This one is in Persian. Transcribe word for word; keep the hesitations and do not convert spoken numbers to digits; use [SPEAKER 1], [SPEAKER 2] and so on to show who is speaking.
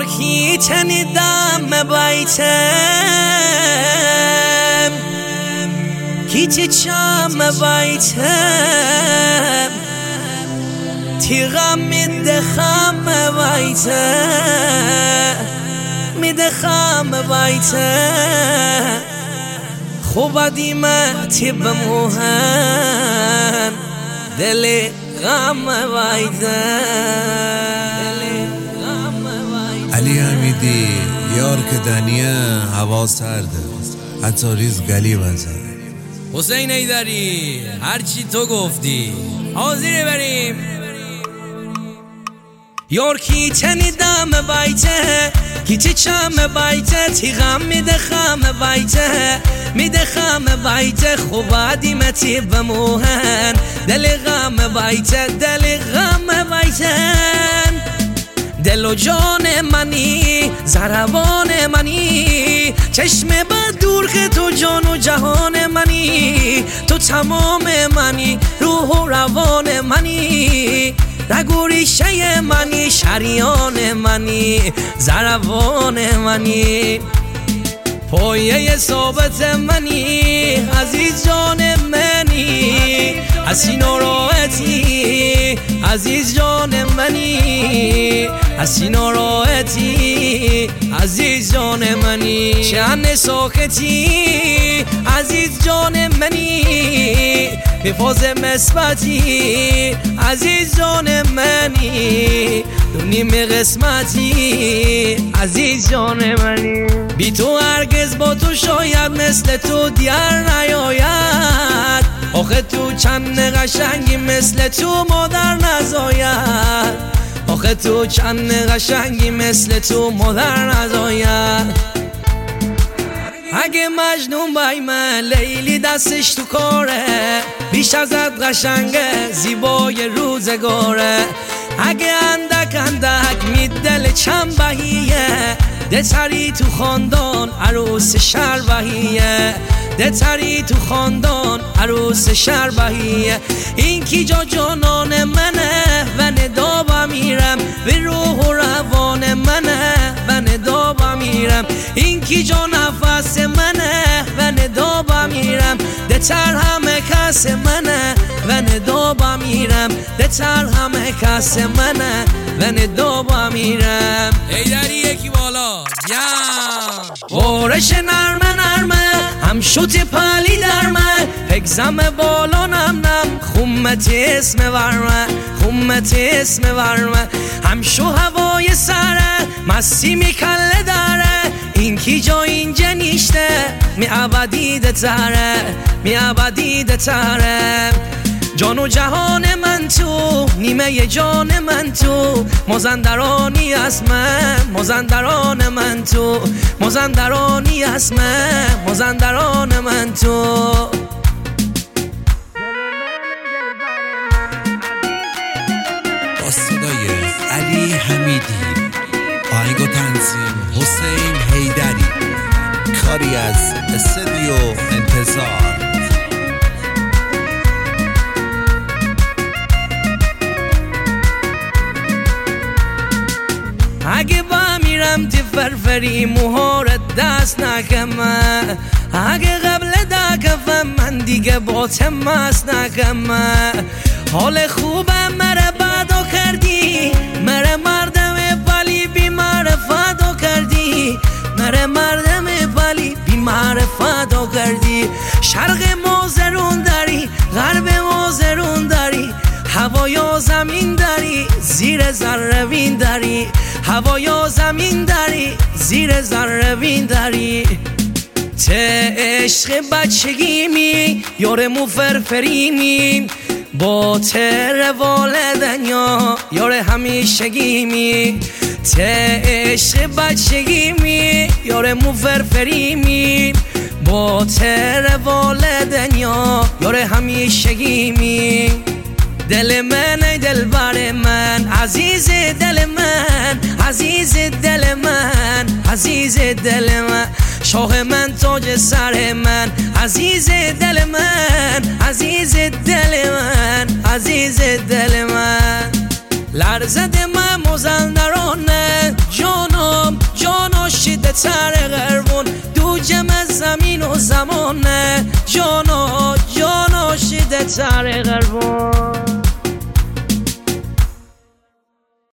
[SPEAKER 1] یارکی تنیدم بایتم کیچی چم بایتم تیغم میدخم بایتم میدخم بایتم خوب دیمتی بموهن دل غم بایتم
[SPEAKER 2] علی حمیدی یار که دنیه هوا سرده حتی ریز گلی بزنه.
[SPEAKER 1] حسین ایدری هرچی تو گفتی حاضر بریم. یارکی تنیدم بایته کیچی چم بایته تیغم میدخم بایته میدخم بایته خوب دیمتی بموهن دل غم بایته دل غم بایتن دل و جان منی زربان منی چشم بد دور که تو جان و جهان منی تو تمام منی روح و روان منی رگ و ریشه منی شریان منی زربان منی پایه ثابت منی عزیز جان منی حسین و راحتی عزیز جان منی حسین و راحتی عزیز جان منی شأن ساکتی عزیز جان منی بفاز مثبتی عزیز جان منی دونیم قسمتی عزیز جان منی بی تو هرگز با تو شاید مثل تو دیار نیاید آخه تو چند قشنگی مثل تو مادر نزاید آخه تو چند قشنگی مثل تو مادر نزاید اگه مجنون بای من لیلی دستش تو کاره بیش ازت قشنگه زیبای روزگاره اگه اندک اندک می دل چند بهیه ده تری تو خاندان عروس شهر بهیه ده تری تو خاندان عروس شهر بهیه این کی جا جانان منه و ندا میرم به روح و روان منه و ندا میرم این کی جا نفس منه و ندا میرم ده تر همه کس منه و ندا میرم ده تر همه کس منه و ندا میرم ایدری یکی بالا یا بارش نرمه نرمه هم شوت پلی درمه پگزم بالا نم نم خومت اسم ورمه خومت اسم ورمه هم شو هوای سره مستی میکله داره این کی جا اینجا نیشته می ابدیده تره می ابدیده تره جان و جهان من تو نیمه جان من تو مازندرانی از من مازندران من تو مازندرانی از من مازندران من تو
[SPEAKER 2] با صدای علی حمیدی آهنگ و تنظیم حسین حیدری کاری از استودیو انتظار.
[SPEAKER 1] اگه با میرم تی فرفری موهارت دست نکمه اگه قبل دا کفم من دیگه با تماس نکمه حال خوبه مره بدو کردی مره مردم پلی بی معرفت کردی مره مردم پلی بی معرفت کردی شرق موزرون داری غرب موزرون داری هوایا زمین داری زیر ذره داری هوایا زمین داری زیر ذره داری ته عشق بچگیمی یارمو فرفریمی با تر والدنیا یار همیشگیمی ته عشق بچگیمی یارمو فرفریمی با تر والدنیا یار همیشگیمی دل من ای دل بر من عزیز دل من عزیز دل من عزیز دل من شاه من تاج سر من عزیز دل من عزیز دل من عزیز دل من لرزد من مازندرانه جانو شده تر قربون دو جمع زمین و زمانه جانا جانا شده تر قربون